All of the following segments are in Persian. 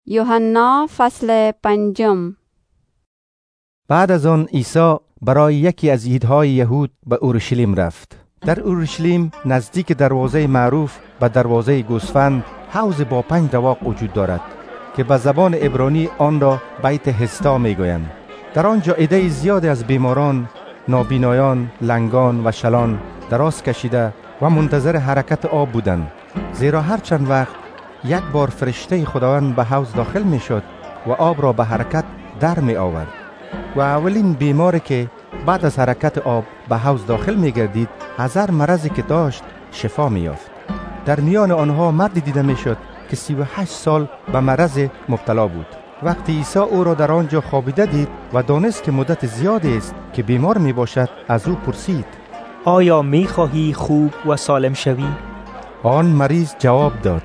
یوحنا فصل 5. بعد از آن عیسی برای یکی از عیدهای یهود به اورشلیم رفت. در اورشلیم نزدیک دروازه معروف به دروازه گوسفند حوض با 5 رواق وجود دارد که به زبان عبرانی آن را بیت هستا میگویند. در آنجا عده زیاد از بیماران، نابینایان، لنگان و شلان دراز کشیده و منتظر حرکت آب بودند، زیرا هر چند وقت یک بار فرشته خداوند به حوض داخل می شد و آب را به حرکت در می آورد و اولین بیماری که بعد از حرکت آب به حوض داخل می گردید از هر مرضی که داشت شفا می یافت. در میان آنها مردی دیده می شد که 38 سال به مرض مبتلا بود. وقتی عیسی او را در آنجا خوابیده دید و دانست که مدت زیادی است که بیمار می باشد، از او پرسید: آیا می خواهی خوب و سالم شوی؟ آن مریض جواب داد: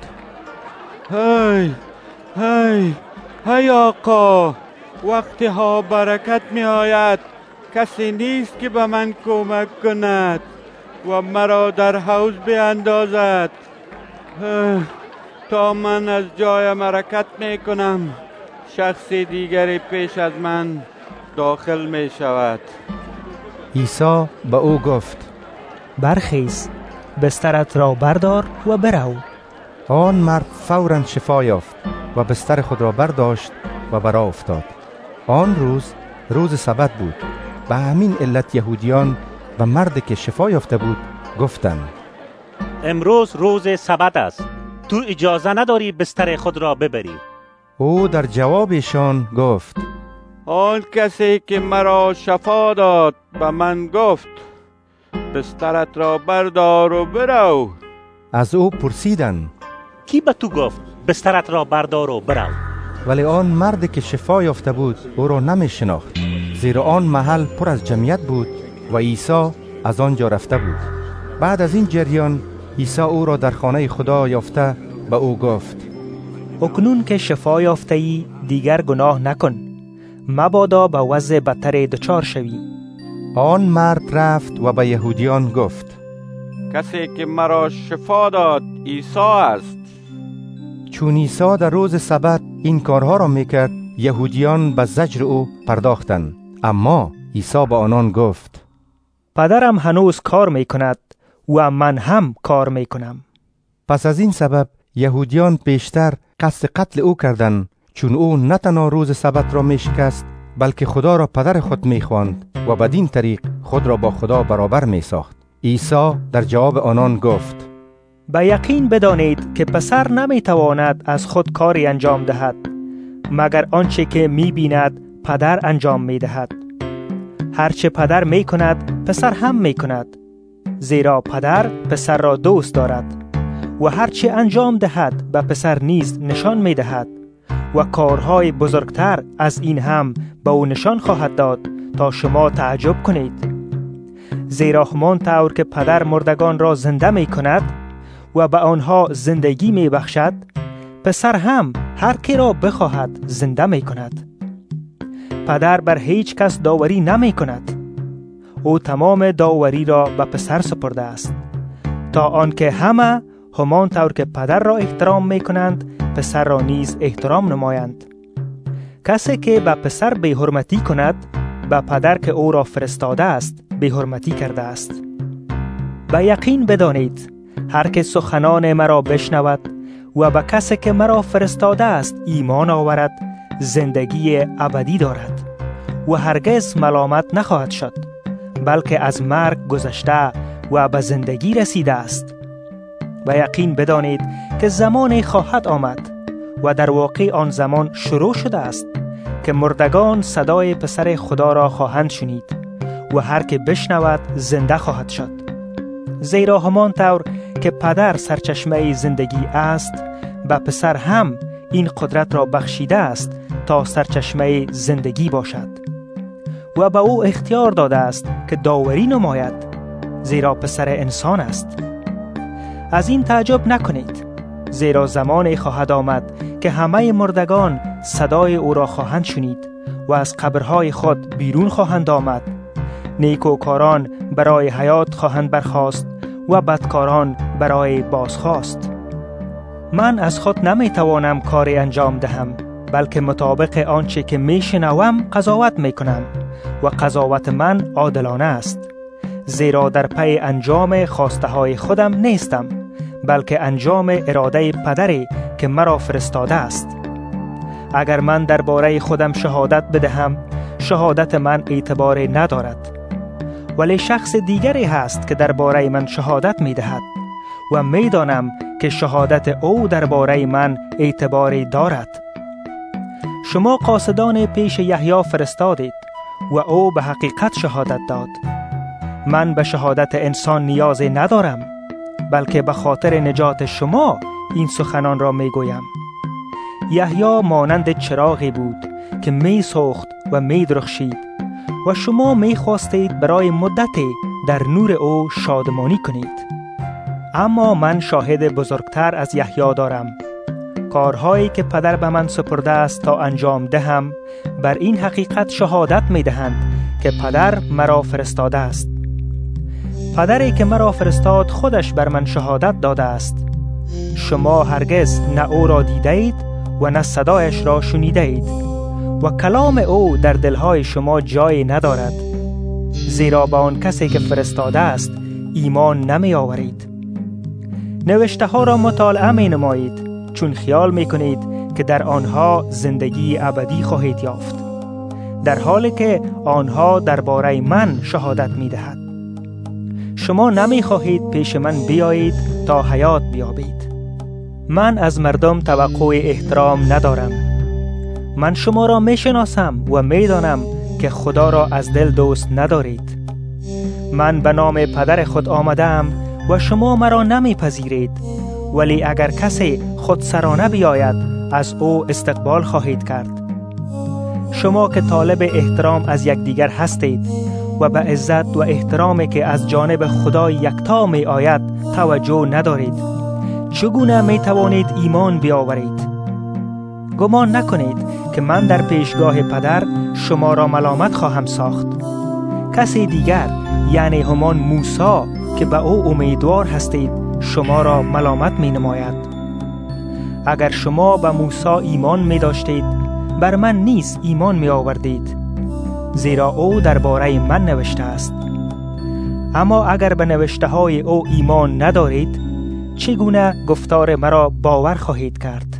هی آقا، وقتی ها برکت می آید کسی نیست که به من کمک کند و مرا در حوض بیاندازد تا من از جایم حرکت می کنم. شخص دیگری پیش از من داخل می شود. عیسی به او گفت: برخیز، بسترت را بردار و برو. آن مرد فوراً شفا یافت و بستر خود را برداشت و برآ افتاد. آن روز سبت بود. به همین علت یهودیان و مردی که شفا یافته بود گفتند: امروز روز سبت است، تو اجازه نداری بستر خود را ببری. او در جوابشان گفت: آن کسی که مرا شفا داد به من گفت بسترت را بردار و برو. از او پرسیدند: کی به تو گفت بسترت را بردار و برو؟ ولی آن مردی که شفا یافته بود او را نمی شناخت، زیرا آن محل پر از جمعیت بود و عیسی از آنجا رفته بود. بعد از این جریان عیسی او را در خانه خدا یافته به او گفت: اکنون که شفا یافته ای دیگر گناه نکن، مبادا به وضع بدتر دچار شوی. آن مرد رفت و به یهودیان گفت: کسی که مرا شفا داد عیسی است. چون عیسی در روز سبت این کارها را میکرد، یهودیان به زجر او پرداختند. اما عیسی به آنان گفت: پدرم هنوز کار میکند و من هم کار میکنم. پس از این سبب یهودیان بیشتر قصد قتل او کردند، چون او نه تنها روز سبت را میشکست بلکه خدا را پدر خود میخواند و بدین طریق خود را با خدا برابر میساخت. عیسی در جواب آنان گفت: به یقین بدانید که پسر نمیتواند از خود کاری انجام دهد مگر آنچه که میبیند پدر انجام میدهد. هرچه پدر میکند پسر هم میکند، زیرا پدر پسر را دوست دارد و هرچه انجام دهد به پسر نیز نشان میدهد و کارهای بزرگتر از این هم به او نشان خواهد داد تا شما تعجب کنید. زیرا همان طور که پدر مردگان را زنده می کند و به آنها زندگی می بخشد، پسر هم هر کی را بخواهد زنده می کند. پدر بر هیچ کس داوری نمی کند، او تمام داوری را به پسر سپرده است، تا آنکه همه همان طور که پدر را احترام می کنند پسر را نیز احترام نمایند. کسی که به پسر بی‌حرمتی کند به پدر که او را فرستاده است بی‌حرمتی کرده است. به یقین بدانید هر که سخنان مرا بشنود و به کسی که مرا فرستاده است ایمان آورد زندگی ابدی دارد و هرگز ملامت نخواهد شد، بلکه از مرگ گذشته و به زندگی رسیده است. و یقین بدانید که زمانی خواهد آمد و در واقع آن زمان شروع شده است که مردگان صدای پسر خدا را خواهند شنید و هر که بشنود زنده خواهد شد. زیرا همان طور که پدر سرچشمه زندگی است، به پسر هم این قدرت را بخشیده است تا سرچشمه زندگی باشد و به او اختیار داده است که داوری نماید، زیرا پسر انسان است. از این تعجب نکنید، زیرا زمانی خواهد آمد که همه مردگان صدای او را خواهند شنید و از قبرهای خود بیرون خواهند آمد. نیکوکاران برای حیات خواهند برخاست و بدکاران برای بازخواست. من از خود نمیتوانم کاری انجام دهم، بلکه مطابق آنچه که میشنوم قضاوت میکنم و قضاوت من عادلانه است. زیرا در پی انجام خواسته های خودم نیستم، بلکه انجام اراده پدری که مرا فرستاده است. اگر من درباره خودم شهادت بدهم، شهادت من اعتباری ندارد، ولی شخص دیگری هست که درباره من شهادت میدهد و میدانم که شهادت او درباره من اعتباری دارد. شما قاصدان پیش یحیی فرستادید و او به حقیقت شهادت داد. من به شهادت انسان نیازی ندارم، بلکه به خاطر نجات شما این سخنان را می گویم. یحیی مانند چراغی بود که می سوخت و می درخشید و شما می خواستید برای مدتی در نور او شادمانی کنید. اما من شاهد بزرگتر از یحیی دارم. کارهایی که پدر به من سپرده است تا انجام دهم، بر این حقیقت شهادت می دهند که پدر مرا فرستاده است. پدری که مرا فرستاد خودش بر من شهادت داده است. شما هرگز نه او را دیده اید و نه صدایش را شنیده اید و کلام او در دلهای شما جای ندارد، زیرا به آن کسی که فرستاده است ایمان نمی آورید. نوشته ها را مطالعه می نمایید چون خیال می کنید که در آنها زندگی ابدی خواهید یافت، در حالی که آنها درباره من شهادت می دهد. شما نمی خواهید پیش من بیایید تا حیات بیابید. من از مردم توقع احترام ندارم. من شما را می شناسم و می دانم که خدا را از دل دوست ندارید. من به نام پدر خود آمدم و شما مرا نمی پذیرید، ولی اگر کسی خودسرانه بیاید از او استقبال خواهید کرد. شما که طالب احترام از یکدیگر هستید و به عزت و احترامی که از جانب خدای یکتا می آید توجه ندارید، چگونه می توانید ایمان بیاورید؟ گمان نکنید که من در پیشگاه پدر شما را ملامت خواهم ساخت. کسی دیگر، یعنی همان موسی که به او امیدوار هستید، شما را ملامت می نماید. اگر شما به موسی ایمان می داشتید، بر من نیز ایمان می آوردید، زیرا او درباره من نوشته است. اما اگر به نوشته های او ایمان ندارید، چگونه گفتار مرا باور خواهید کرد؟